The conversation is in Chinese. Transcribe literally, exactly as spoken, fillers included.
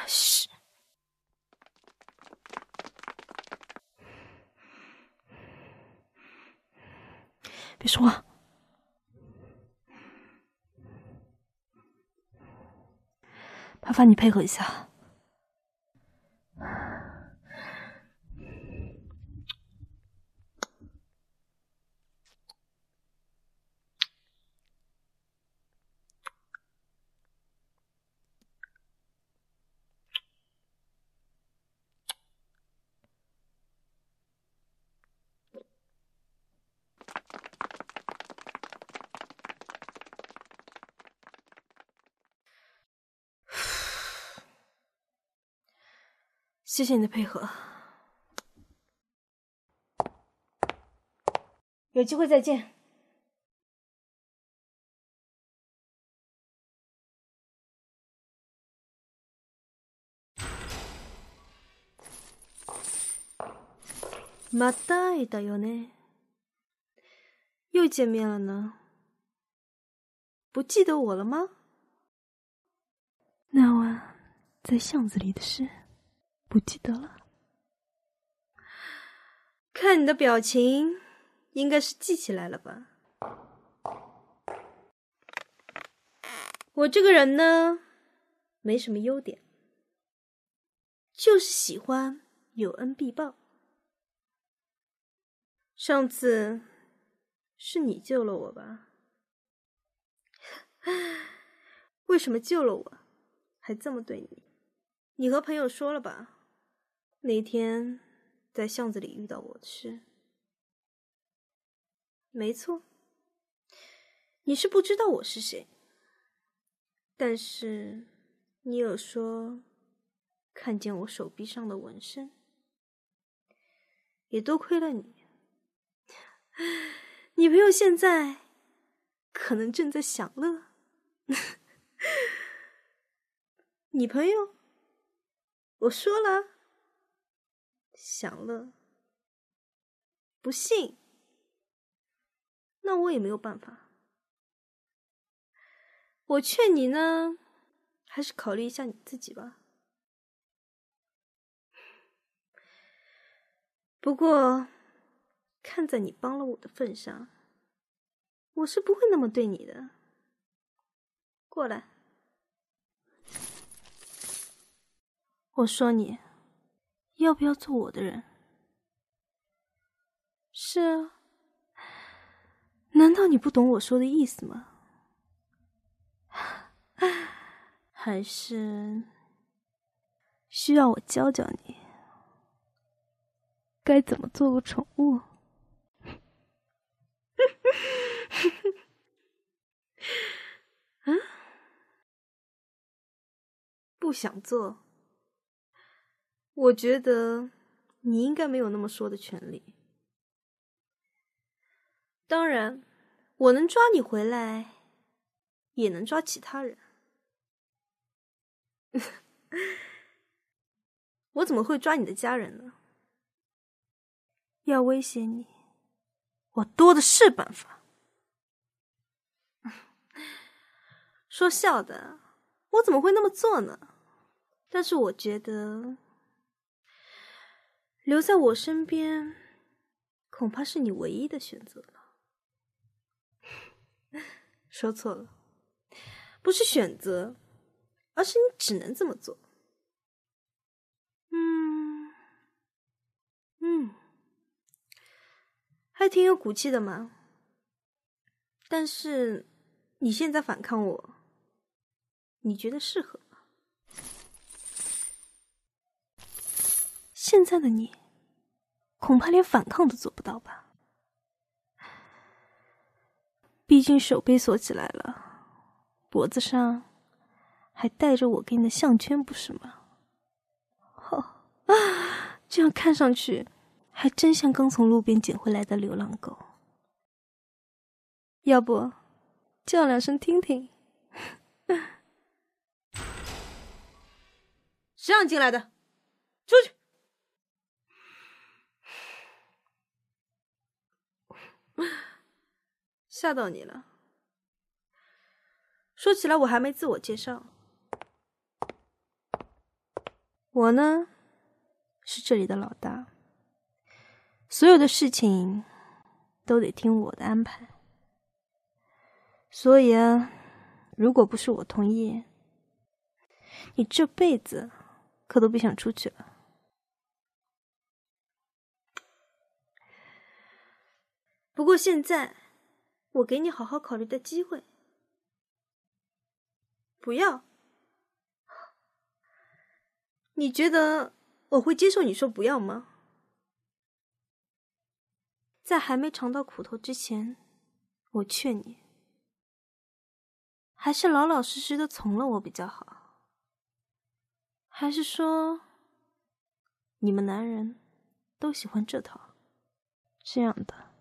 嘘，别说话。麻烦你配合一下。谢谢你的配合，有机会再见。また会えたよね，又见面了呢。不记得我了吗？那晚在巷子里的事，不记得了。看你的表情，应该是记起来了吧？我这个人呢，没什么优点，就是喜欢有恩必报。上次是你救了我吧？为什么救了我，还这么对你？你和朋友说了吧？那天在巷子里遇到我的事。没错，你是不知道我是谁，但是你有说看见我手臂上的纹身，也多亏了你。女朋友现在可能正在享乐。女朋友，我说了，享乐。不信，那我也没有办法。我劝你呢，还是考虑一下你自己吧。不过，看在你帮了我的份上，我是不会那么对你的。过来，我说你，要不要做我的人？是啊，难道你不懂我说的意思吗？还是需要我教教你该怎么做个宠物？啊？不想做？我觉得你应该没有那么说的权利。当然，我能抓你回来，也能抓其他人。我怎么会抓你的家人呢？要威胁你，我多的是办法。说笑的，我怎么会那么做呢？但是我觉得留在我身边恐怕是你唯一的选择了。说错了，不是选择，而是你只能这么做。嗯嗯，还挺有骨气的嘛。但是你现在反抗我，你觉得适合吗？现在的你恐怕连反抗都做不到吧。毕竟手被锁起来了，脖子上还戴着我给你的项圈，不是吗？哦，啊，这样看上去还真像刚从路边捡回来的流浪狗。要不叫两声听听？谁让你进来的？出去！吓到你了。说起来我还没自我介绍。 我呢，是这里的老大，所有的事情都得听我的安排。所以啊，如果不是我同意，你这辈子可都别想出去了。不过现在，我给你好好考虑的机会。不要？你觉得我会接受你说不要吗？在还没尝到苦头之前，我劝你，还是老老实实的从了我比较好。还是说，你们男人都喜欢这套？这样的